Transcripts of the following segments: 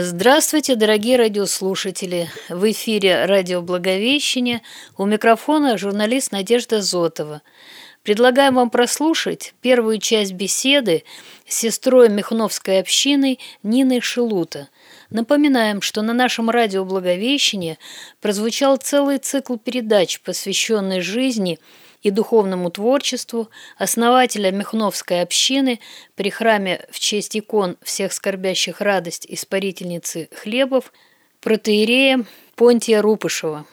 Здравствуйте, дорогие радиослушатели! В эфире радио «Благовещение». У микрофона журналист Надежда Зотова. Предлагаем вам прослушать первую часть беседы с сестрой Михновской общины Ниной Шелута. Напоминаем, что на нашем радио «Благовещение» прозвучал целый цикл передач, посвященный жизни и духовному творчеству основателя Михновской общины при храме в честь икон всех скорбящих радость испарительницы хлебов протоиерея Понтия Рупышева.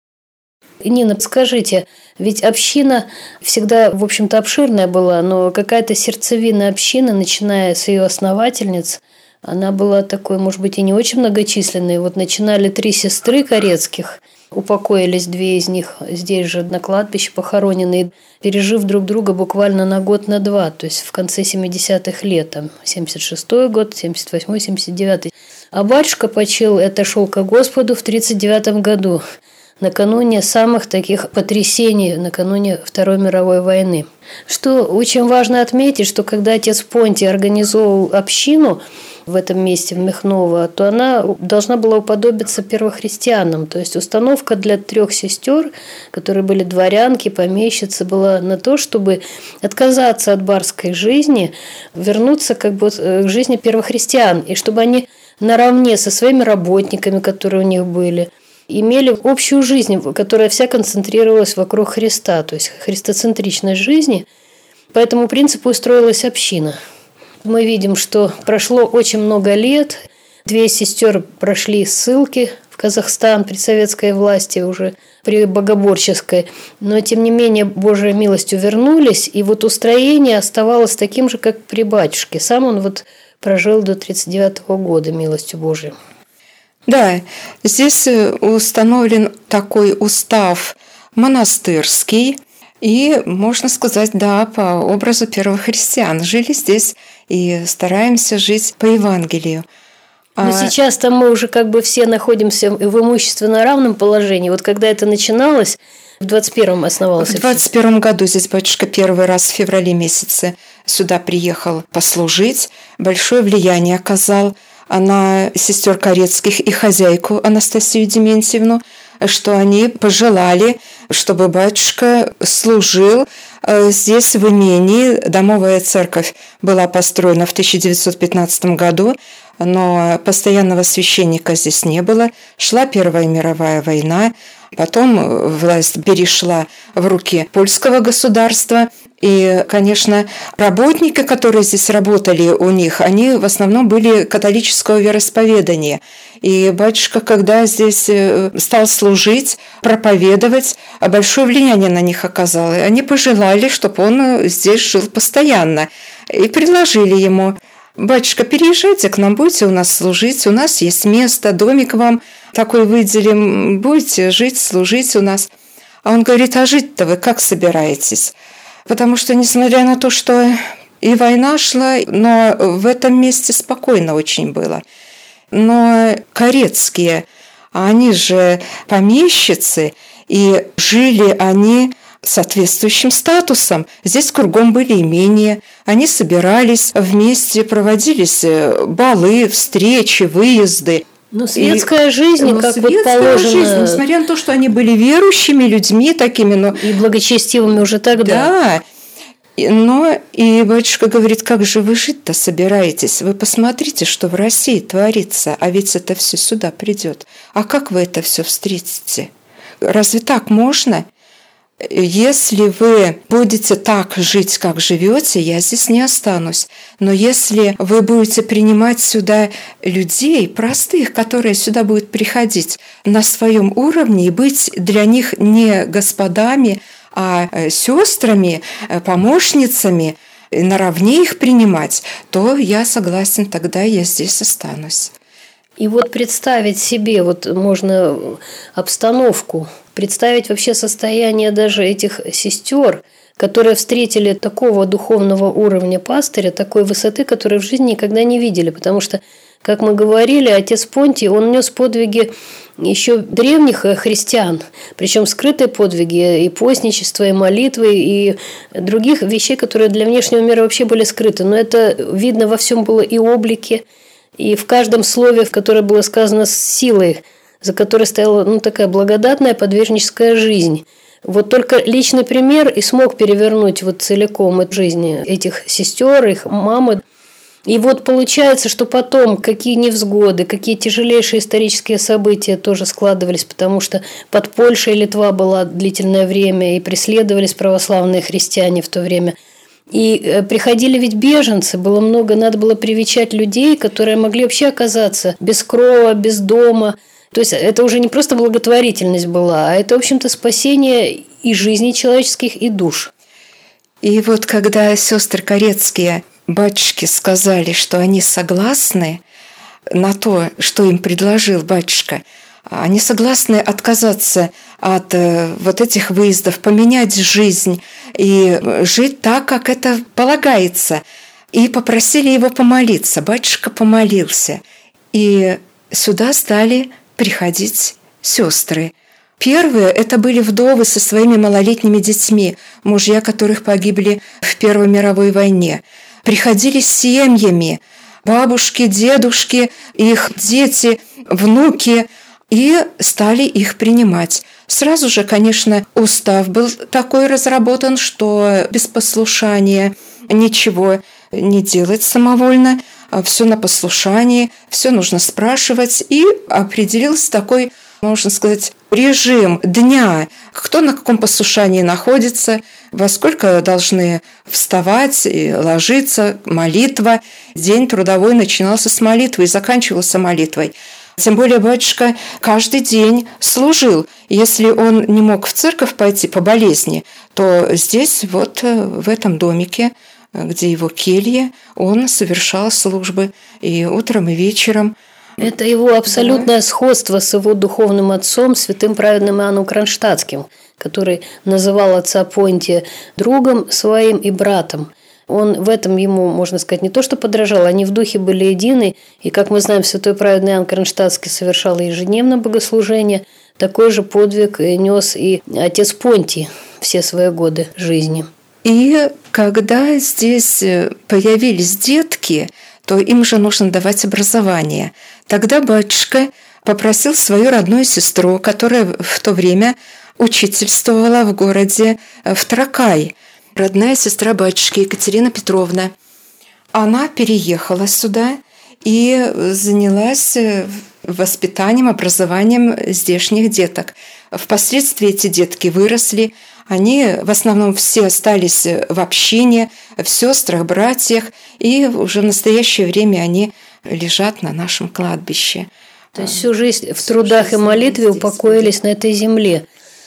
Нина, скажите, ведь община всегда, в общем-то, обширная была, но какая-то сердцевина общины, начиная с ее основательниц, она была такой, может быть, и не очень многочисленной. Вот начинали 3 сестры Корецких, упокоились 2 из них здесь же на кладбище похороненные, пережив друг друга буквально на год, на 2, то есть в конце 70-х лет, там, 76-й год, 78-й, 79-й. А батюшка почил, отошел ко Господу в 39-м году, накануне самых таких потрясений, накануне Второй мировой войны. Что очень важно отметить, что когда отец Понтий организовал общину в этом месте, в Михново, то она должна была уподобиться первохристианам. То есть установка для 3 сестер, которые были дворянки, помещицы, была на то, чтобы отказаться от барской жизни, вернуться как бы к жизни первохристиан, и чтобы они наравне со своими работниками, которые у них были, имели общую жизнь, которая вся концентрировалась вокруг Христа, то есть христоцентричность жизни. По этому принципу устроилась община. Мы видим, что прошло очень много лет. 2 сестер прошли ссылки в Казахстан при советской власти, уже при богоборческой. Но, тем не менее, Божьей милостью вернулись. И вот устроение оставалось таким же, как при батюшке. Сам он вот прожил до 1939 года милостью Божией. Да, здесь установлен такой устав монастырский. И, можно сказать, да, по образу первохристиан. Жили здесь и стараемся жить по Евангелию. Но сейчас-то мы уже как бы все находимся в имущественно равном положении. Вот когда это начиналось, в 21-м основалось. В 21-м году здесь батюшка первый раз в феврале месяце сюда приехал послужить. Большое влияние оказал на сестер Корецких и хозяйку Анастасию Дементьевну, что они пожелали, чтобы батюшка служил здесь в имении. Домовая церковь была построена в 1915 году, но постоянного священника здесь не было. Шла Первая мировая война, потом власть перешла в руки польского государства. И, конечно, работники, которые здесь работали у них, они в основном были католического вероисповедания. И батюшка, когда здесь стал служить, проповедовать, большое влияние на них оказал. И они пожелали, чтобы он здесь жил постоянно. И предложили ему: «Батюшка, переезжайте к нам, будете у нас служить, у нас есть место, домик вам такой выделим, будете жить, служить у нас». А он говорит: «А жить-то вы как собираетесь?» Потому что, несмотря на то, что и война шла, но в этом месте спокойно очень было. Но Корецкие, они же помещицы, и жили они соответствующим статусом. Здесь кругом были имения, они собирались вместе, проводились балы, встречи, выезды. Ну, светская жизнь, как вот положено. Жизнь, несмотря на то, что они были верующими людьми такими, но... И благочестивыми уже тогда. Да. Но и батюшка говорит: как же вы жить-то собираетесь? Вы посмотрите, что в России творится, а ведь это все сюда придет. А как вы это все встретите? Разве так можно? Если вы будете так жить, как живете, я здесь не останусь. Но если вы будете принимать сюда людей, простых, которые сюда будут приходить на своем уровне и быть для них не господами, а сестрами, помощницами, наравне их принимать, то я согласен, тогда я здесь останусь. И вот представить себе, вот можно обстановку, представить вообще состояние даже этих сестер, которые встретили такого духовного уровня пастыря, такой высоты, которую в жизни никогда не видели. Потому что, как мы говорили, отец Понтий, он нес подвиги еще древних христиан, причем скрытые подвиги и постничество, и молитвы, и других вещей, которые для внешнего мира вообще были скрыты. Но это видно во всем было и облике, И в каждом слове, которое было сказано с силой, за которой стояла такая благодатная подвижническая жизнь. Вот только личный пример и смог перевернуть целиком жизни этих сестер, их мамы. И получается, что потом какие невзгоды, какие тяжелейшие исторические события тоже складывались, потому что под Польшей Литва была длительное время, и преследовались православные христиане в то время. И приходили ведь беженцы, было много, надо было привечать людей, которые могли вообще оказаться без крова, без дома. То есть это уже не просто благотворительность была, а это, в общем-то, спасение и жизней человеческих, и душ. И когда сестры Карецкие батюшке сказали, что они согласны на то, что им предложил батюшка, они согласны отказаться от этих выездов, поменять жизнь и жить так, как это полагается. И попросили его помолиться. Батюшка помолился. И сюда стали приходить сестры. Первые – это были вдовы со своими малолетними детьми, мужья которых погибли в Первой мировой войне. Приходили с семьями, бабушки, дедушки, их дети, внуки, и стали их принимать. Сразу же, конечно, устав был такой разработан, что без послушания ничего не делать самовольно, все на послушании, все нужно спрашивать, и определился такой, можно сказать, режим дня, кто на каком послушании находится, во сколько должны вставать и ложиться, молитва. День трудовой начинался с молитвы и заканчивался молитвой. Тем более батюшка каждый день служил. Если он не мог в церковь пойти по болезни, то здесь, в этом домике, где его келья, он совершал службы и утром, и вечером. Это его абсолютное сходство с его духовным отцом, святым праведным Иоанном Кронштадтским, который называл отца Понтия другом своим и братом. Он в этом ему, можно сказать, не то что подражал, они в духе были едины. И, как мы знаем, святой праведный Иоанн Кронштадтский совершал ежедневно богослужение. Такой же подвиг нес и отец Понтий все свои годы жизни. И когда здесь появились детки, то им же нужно давать образование. Тогда батюшка попросил свою родную сестру, которая в то время учительствовала в городе Втракай, родная сестра батюшки Екатерина Петровна. Она переехала сюда и занялась воспитанием, образованием здешних деток. Впоследствии эти детки выросли, они в основном все остались в общине, в сестрах, братьях, и уже в настоящее время они лежат на нашем кладбище. То есть всю жизнь в трудах и молитве упокоились на этой земле.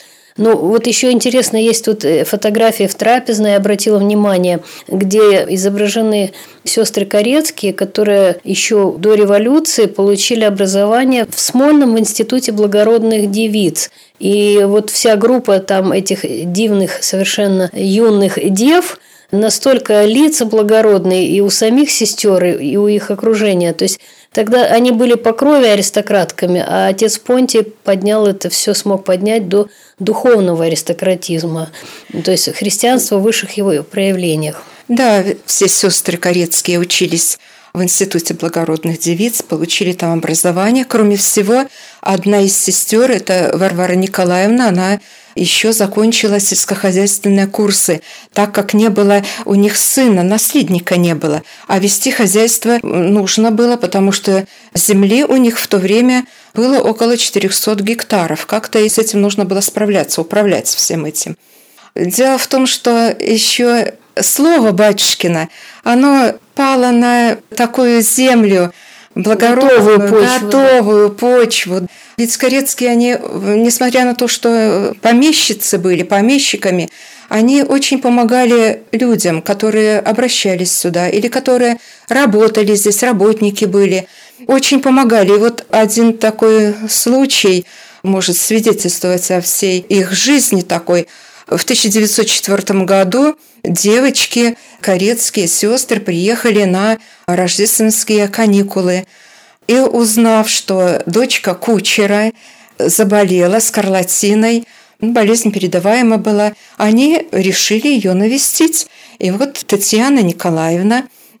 Еще интересно, есть тут фотографии в трапезной, я обратила внимание, где изображены сестры Карецкие, которые еще до революции получили образование в Смольном институте благородных девиц. И вся группа там этих дивных, совершенно юных дев, настолько лица благородные и у самих сестер, и у их окружения. То есть тогда они были по крови аристократками, а отец Понтий поднял это все, смог поднять до духовного аристократизма, то есть христианства в высших его проявлениях. Да, все сестры Карецкие учились в Институте благородных девиц, получили там образование. Кроме всего, одна из сестер, это Варвара Николаевна, она еще закончила сельскохозяйственные курсы, так как не было у них сына, наследника не было. А вести хозяйство нужно было, потому что земли у них в то время было около 400 гектаров. Как-то и с этим нужно было справляться, управлять всем этим. Дело в том, что еще слово батюшкина, оно пало на такую землю, благородную, готовую почву. Ведь Карецкие, они, несмотря на то, что помещицы были, помещиками, они очень помогали людям, которые обращались сюда или которые работали здесь, работники были, очень помогали. И один такой случай может свидетельствовать о всей их жизни такой. В 1904 году девочки, карецкие сестры, приехали на рождественские каникулы. И узнав, что дочка кучера заболела скарлатиной, болезнь передаваема была, они решили ее навестить. И Татьяна Николаевна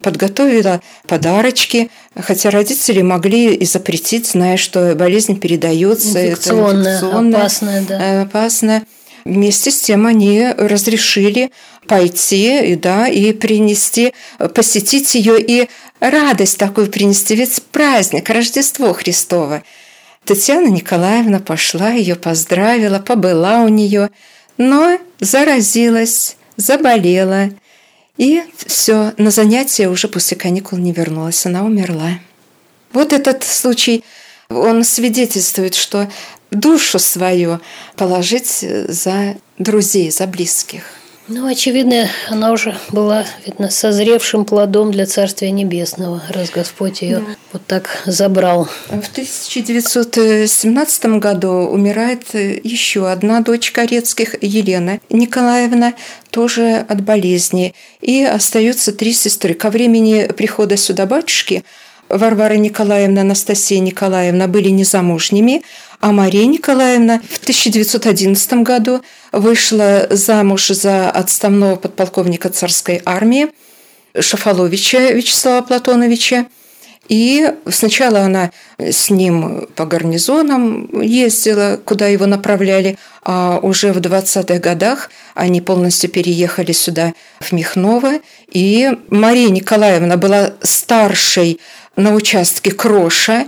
подготовила подарочки, хотя родители могли и запретить, зная, что болезнь передается. Инфекционная, опасная, да. Опасная. Вместе с тем они разрешили пойти, да, и принести, посетить ее и радость такую принести, ведь праздник, Рождество Христово. Татьяна Николаевна пошла, ее поздравила, побыла у нее, но заразилась, заболела. И все, на занятия уже после каникул не вернулась, она умерла. Вот этот случай, он свидетельствует, что душу свою положить за друзей, за близких. Ну, очевидно, она уже была, видно, созревшим плодом для Царствия Небесного, раз Господь ее вот так забрал. В 1917 году умирает еще одна дочь Корецких, Елена Николаевна, тоже от болезни. И остаются 3 сестры. Ко времени прихода сюда батюшки Варвара Николаевна, Анастасия Николаевна были незамужними, а Мария Николаевна в 1911 году вышла замуж за отставного подполковника царской армии Шафаловича Вячеслава Платоновича. И сначала она с ним по гарнизонам ездила, куда его направляли, а уже в 20-х годах они полностью переехали сюда, в Михново. И Мария Николаевна была старшей на участке Кроша,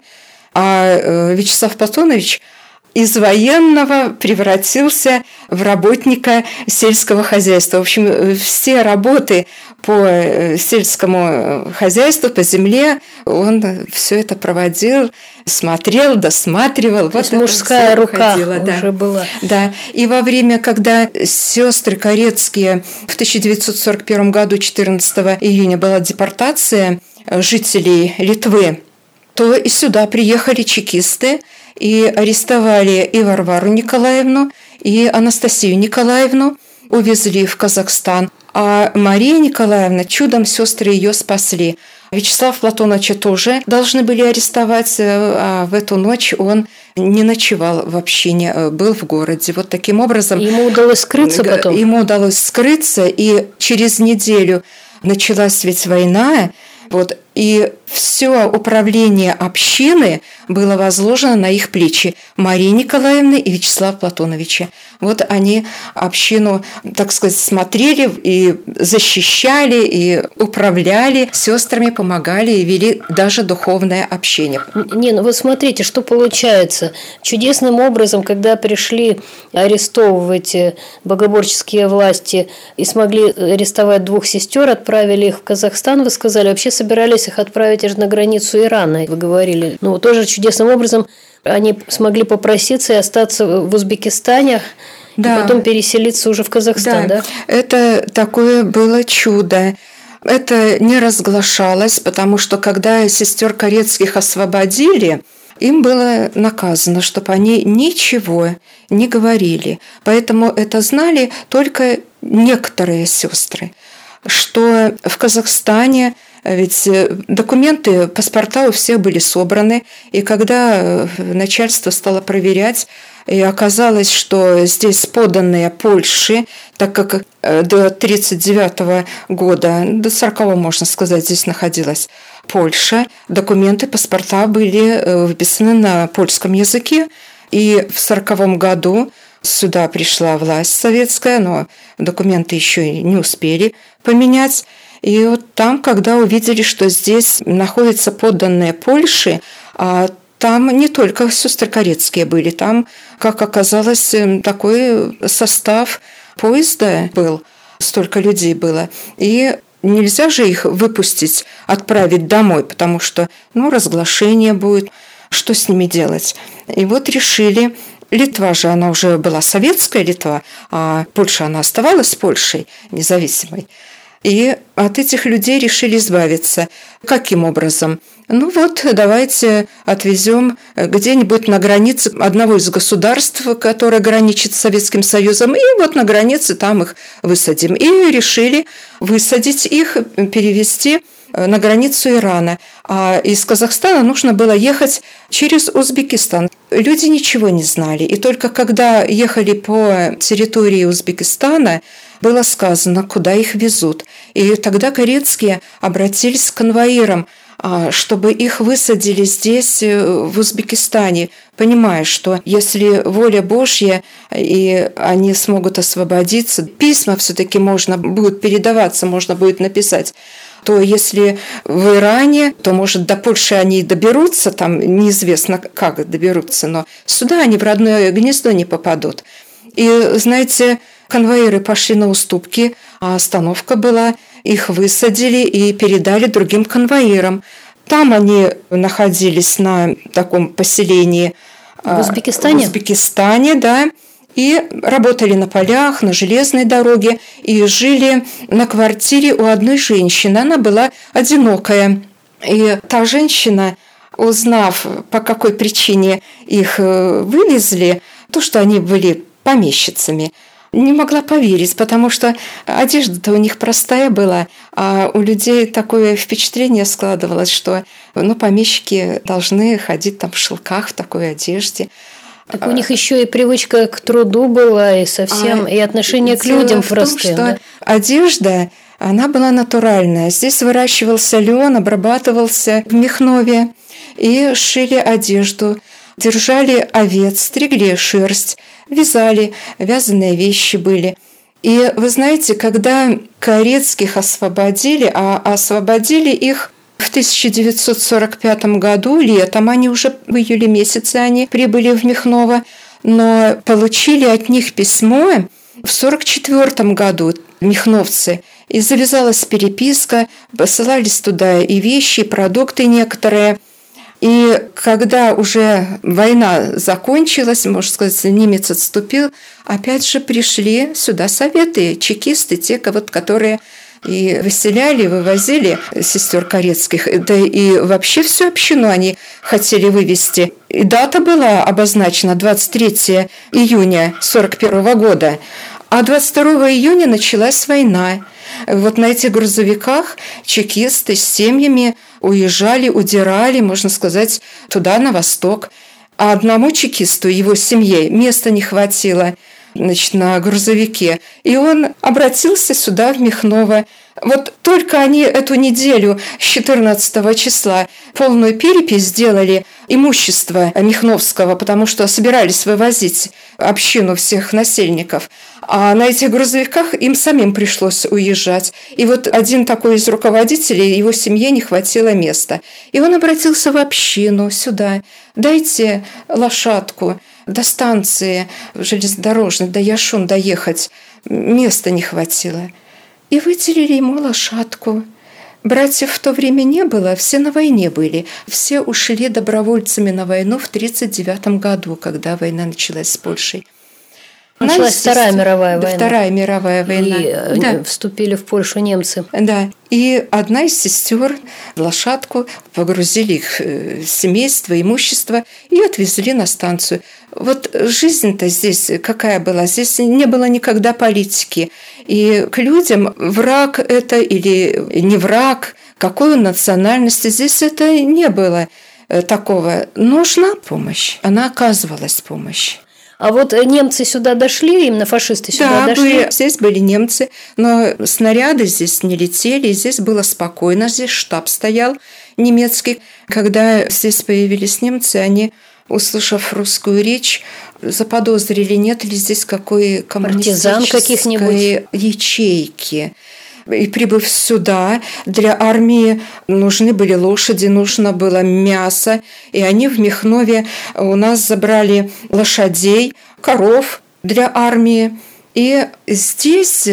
а Вячеслав Платонович из военного превратился в работника сельского хозяйства. В общем, все работы по сельскому хозяйству, по земле, он все это проводил, смотрел, досматривал. То есть мужская рука уже была. Да. И во время, когда сестры Корецкие в 1941 году, 14 июня, была депортация жителей Литвы, то и сюда приехали чекисты и арестовали и Варвару Николаевну, и Анастасию Николаевну, увезли в Казахстан. А Мария Николаевна, чудом сестры ее спасли. Вячеслава Платоновича тоже должны были арестовать, а в эту ночь он не ночевал в общине, был в городе. Вот таким образом... Ему удалось скрыться потом? Ему удалось скрыться, и через неделю началась ведь война, вот, и все управление общины было возложено на их плечи Марии Николаевны и Вячеслава Платоновича. Вот они общину, так сказать, смотрели и защищали, и управляли сестрами, помогали и вели даже духовное общение. Ну вот смотрите, что получается. Чудесным образом, когда пришли арестовывать богоборческие власти и смогли арестовать 2 сестер, отправили их в Казахстан, вы сказали, вообще собирались их отправить аж на границу Ирана, вы говорили. Ну, тоже чудесным образом они смогли попроситься и остаться в Узбекистане, да, и потом переселиться уже в Казахстан, да? Это такое было чудо. Это не разглашалось, потому что когда сестер Корецких освободили, им было наказано, чтобы они ничего не говорили. Поэтому это знали только некоторые сестры, что в Казахстане ведь документы, паспорта у всех были собраны, и когда начальство стало проверять, и оказалось, что здесь подданные Польши, так как до 1939 года, до 1940, можно сказать, здесь находилась Польша, документы, паспорта были выписаны на польском языке, и в 1940 году сюда пришла власть советская, но документы еще не успели поменять. И вот там, когда увидели, что здесь находятся подданные Польши, а там не только сестры Корецкие были, там, как оказалось, такой состав поезда был, столько людей было. И нельзя же их выпустить, отправить домой, потому что, разглашение будет, что с ними делать. И вот решили, Литва же, она уже была советская Литва, а Польша, она оставалась Польшей независимой. И от этих людей решили избавиться. Каким образом? Давайте отвезем где-нибудь на границе одного из государств, которое граничит с Советским Союзом, и вот на границе там их высадим. И решили высадить их, перевести на границу Ирана. А из Казахстана нужно было ехать через Узбекистан. Люди ничего не знали. И только когда ехали по территории Узбекистана, было сказано, куда их везут. И тогда Карецкие обратились к конвоирам, чтобы их высадили здесь, в Узбекистане, понимая, что если воля Божья, и они смогут освободиться, письма все-таки можно будет передаваться, можно будет написать, то если в Иране, то, может, до Польши они доберутся, там неизвестно, как доберутся, но сюда они в родное гнездо не попадут. И, знаете, конвоиры пошли на уступки, а остановка была, их высадили и передали другим конвоирам. Там они находились на таком поселении в Узбекистане? В Узбекистане, да. И работали на полях, на железной дороге, и жили на квартире у одной женщины. Она была одинокая. И та женщина, узнав, по какой причине их вывезли, то, что они были помещицами, не могла поверить, потому что одежда-то у них простая была, а у людей такое впечатление складывалось, что помещики должны ходить там в шелках, в такой одежде. Так у них еще и привычка к труду была, и совсем, и отношение к людям простым. Да? Одежда, она была натуральная. Здесь выращивался лен, обрабатывался в Михнове, и шили одежду, держали овец, стригли шерсть, вязали, вязаные вещи были. И вы знаете, когда Карецких освободили, а освободили их в 1945 году, летом, они уже в июле месяце они прибыли в Михново, но получили от них письмо в 1944 году, михновцы, и завязалась переписка, посылались туда и вещи, и продукты некоторые. И когда уже война закончилась, можно сказать, немец отступил, опять же пришли сюда советы, чекисты, те, которые и выселяли, вывозили сестер Карецких, да и вообще всю общину они хотели вывести. И дата была обозначена 23 июня 1941 года, а 22 июня началась война. Вот на этих грузовиках чекисты с семьями уезжали, удирали, можно сказать, туда, на восток. А одному чекисту, его семье, места не хватило, на грузовике. И он обратился сюда, в Михново. Вот только они эту неделю с 14 числа полную перепись сделали имущества Михновского, потому что собирались вывозить общину всех насельников. А на этих грузовиках им самим пришлось уезжать. И вот один такой из руководителей, его семье не хватило места. И он обратился в общину сюда. Дайте лошадку до станции железнодорожной, до Яшун доехать. Места не хватило. И выделили ему лошадку. Братьев в то время не было, все на войне были. Все ушли добровольцами на войну в 1939 году, когда война началась с Польшей. Началась Вторая мировая война. Вторая мировая война. И вступили в Польшу немцы. Да. И одна из сестер лошадку погрузили их семейство, имущество и отвезли на станцию. Вот жизнь-то здесь какая была? Здесь не было никогда политики. И к людям враг это или не враг, какой он национальности, здесь это не было такого. Нужна помощь. Она оказывалась помощь. А вот немцы сюда дошли, именно фашисты сюда дошли? Да, здесь были немцы, но снаряды здесь не летели, здесь было спокойно, здесь штаб стоял немецкий. Когда здесь появились немцы, они, услышав русскую речь, заподозрили, нет ли здесь какой коммунистической ячейки. И прибыв сюда, для армии нужны были лошади, нужно было мясо. И они в Михнове у нас забрали лошадей, коров для армии. И здесь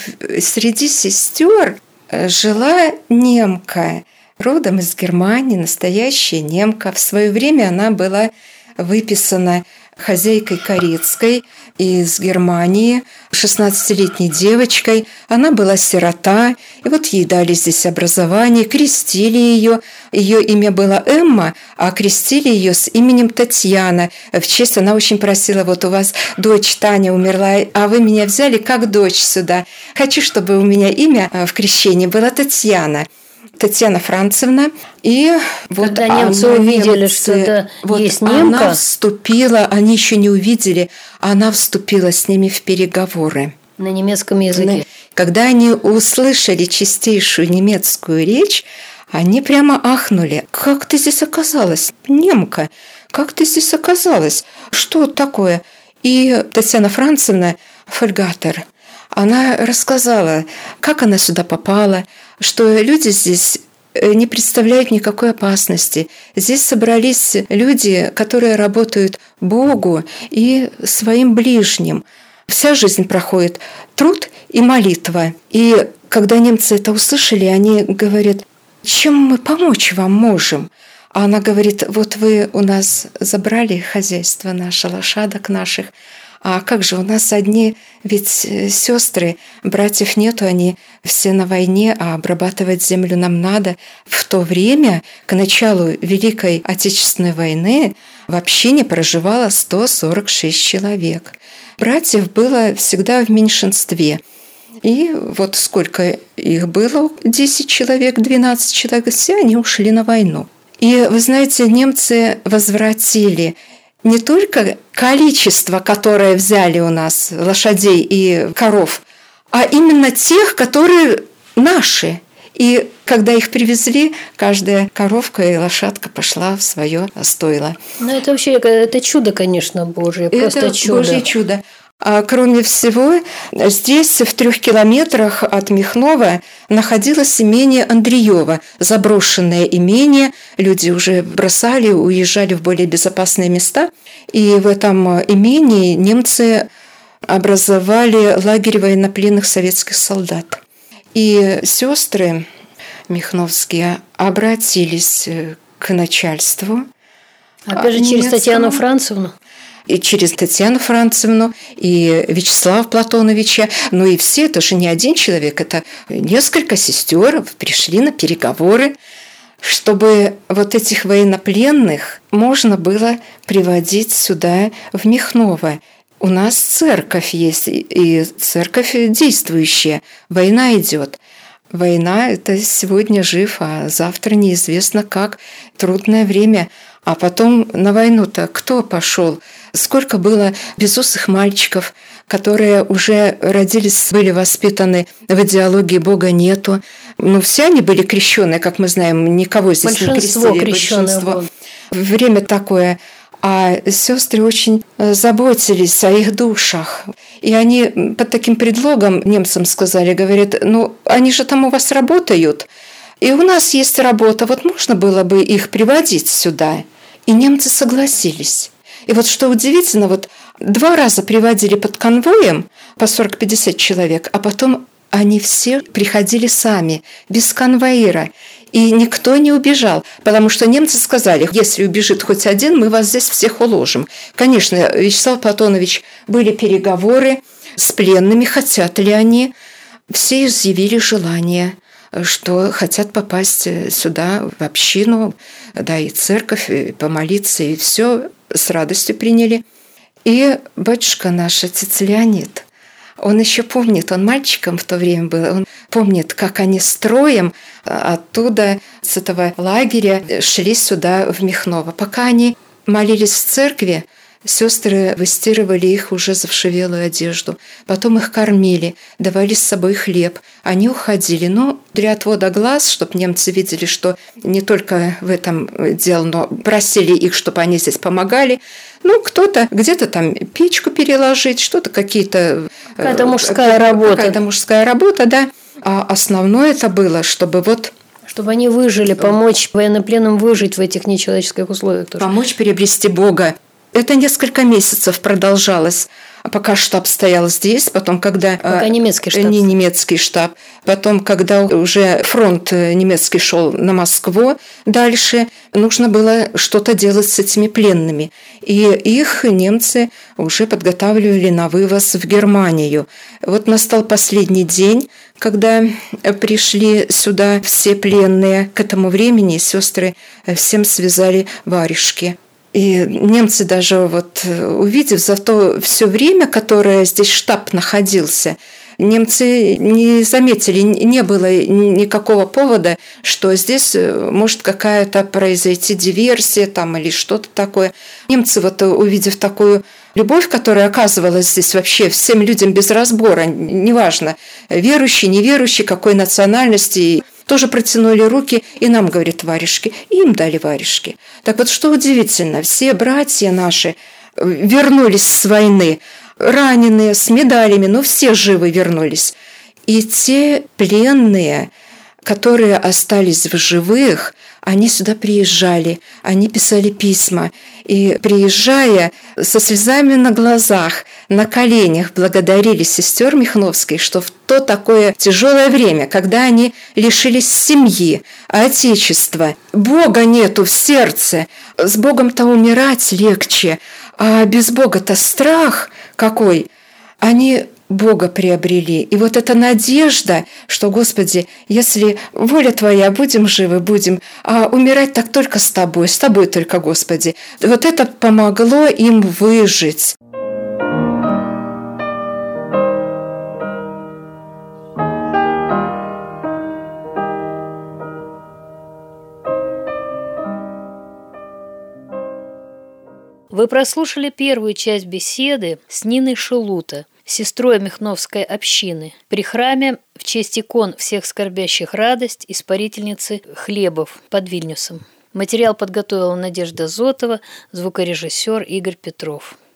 среди сестер жила немка, родом из Германии, настоящая немка. В свое время она была выписана хозяйкой Карецкой из Германии, 16-летней девочкой. Она была сирота, и вот ей дали здесь образование, крестили ее. Ее имя было Эмма, а крестили ее с именем Татьяна. В честь она очень просила, вот у вас дочь Таня умерла, а вы меня взяли как дочь сюда. Хочу, чтобы у меня имя в крещении было Татьяна. Татьяна Францевна. И вот когда немцы увидели, что это есть немка, она вступила, они еще не увидели, она вступила с ними в переговоры. На немецком языке. Когда они услышали чистейшую немецкую речь, они прямо ахнули. «Как ты здесь оказалась, немка? Как ты здесь оказалась? Что такое?» И Татьяна Францевна, фольгатор, она рассказала, как она сюда попала, что люди здесь не представляют никакой опасности. Здесь собрались люди, которые работают Богу и своим ближним. Вся жизнь проходит труд и молитва. И когда немцы это услышали, они говорят: «Чем мы помочь вам можем?» А она говорит: «Вот вы у нас забрали хозяйство наше, лошадок наших, а как же у нас одни, ведь сестры, братьев нету, они все на войне, а обрабатывать землю нам надо». В то время, к началу Великой Отечественной войны, в общине проживало 146 человек. Братьев было всегда в меньшинстве. И вот сколько их было, 10 человек, 12 человек, все они ушли на войну. И, вы знаете, немцы возвратили не только количество, которое взяли у нас, лошадей и коров, а именно тех, которые наши. И когда их привезли, каждая коровка и лошадка пошла в свое стойло. Ну, это вообще это чудо, конечно, Божие, просто это чудо. Божье чудо. А кроме всего, здесь в 3 километрах от Михнова находилось имение Андреева, заброшенное имение. Люди уже бросали, уезжали в более безопасные места. И в этом имении немцы образовали лагерь военнопленных советских солдат. И сестры михновские обратились к начальству. Опять же, через Татьяну Францевну. И через Татьяну Францевну, и Вячеслава Платоновича. Ну и все, это же не один человек, это несколько сестер пришли на переговоры, чтобы вот этих военнопленных можно было приводить сюда, в Михново. У нас церковь есть, и церковь действующая. Война идет. Война – это сегодня жив, а завтра неизвестно как. Трудное время. А потом на войну-то кто пошел? Сколько было безусых мальчиков, которые уже родились, были воспитаны в идеологии Бога нету. Ну, все они были крещенные, как мы знаем, никого здесь не крестили. Большинство. Время такое. А сестры очень заботились о их душах. И они под таким предлогом немцам сказали, говорят: ну, они же там у вас работают, и у нас есть работа, вот можно было бы их приводить сюда. И немцы согласились. И вот что удивительно, вот 2 раза приводили под конвоем по 40-50 человек, а потом они все приходили сами, без конвоира. И никто не убежал, потому что немцы сказали: если убежит хоть один, мы вас здесь всех уложим. Конечно, Вячеслав Платонович, были переговоры с пленными, хотят ли они. Все изъявили желание, что хотят попасть сюда, в общину, да, и церковь, и помолиться, и все с радостью приняли. И батюшка наш, отец Леонид, он еще помнит, он мальчиком в то время был, он помнит, как они строем оттуда, с этого лагеря, шли сюда, в Михново. Пока они молились в церкви, сестры выстирывали их уже завшивелую одежду. Потом их кормили, давали с собой хлеб. Они уходили. Но для отвода глаз, чтобы немцы видели, что не только в этом дело, но просили их, чтобы они здесь помогали. Ну, кто-то где-то там печку переложить, что-то какие-то... Какая-то мужская работа. Какая-то мужская работа, да. А основное это было, чтобы вот... Чтобы они выжили, помочь военнопленным выжить в этих нечеловеческих условиях тоже. Помочь приобрести Бога. Это несколько месяцев продолжалось, пока штаб стоял здесь, потом, когда... Пока немецкий штаб. Не немецкий штаб. Потом, когда уже фронт немецкий шел на Москву дальше, нужно было что-то делать с этими пленными. И их немцы уже подготавливали на вывоз в Германию. Вот настал последний день, когда пришли сюда все пленные. К этому времени сестры всем связали варежки. И немцы даже вот увидев за то все время, которое здесь штаб находился, немцы не заметили, не было никакого повода, что здесь может какая-то произойти диверсия там или что-то такое. Немцы вот увидев такую Любовь, которая оказывалась здесь вообще всем людям без разбора, неважно, верующий, неверующий, какой национальности, тоже протянули руки, и нам, говорит, варежки, и им дали варежки. Так вот, что удивительно, все братья наши вернулись с войны, раненые, с медалями, но все живы вернулись. И те пленные, которые остались в живых, они сюда приезжали, они писали письма. И приезжая со слезами на глазах, на коленях благодарили сестер Михновской, что в то такое тяжелое время, когда они лишились семьи, отечества, Бога нету в сердце, с Богом-то умирать легче, а без Бога-то страх какой. Они Бога приобрели. И вот эта надежда, что, Господи, если воля Твоя, будем живы, будем, а умирать так только с Тобой только, Господи. Вот это помогло им выжить. Вы прослушали первую часть беседы с Ниной Шелута, сестрой Михновской общины, при храме в честь икон всех скорбящих радость испарительницы хлебов под Вильнюсом. Материал подготовила Надежда Зотова, звукорежиссер Игорь Петров.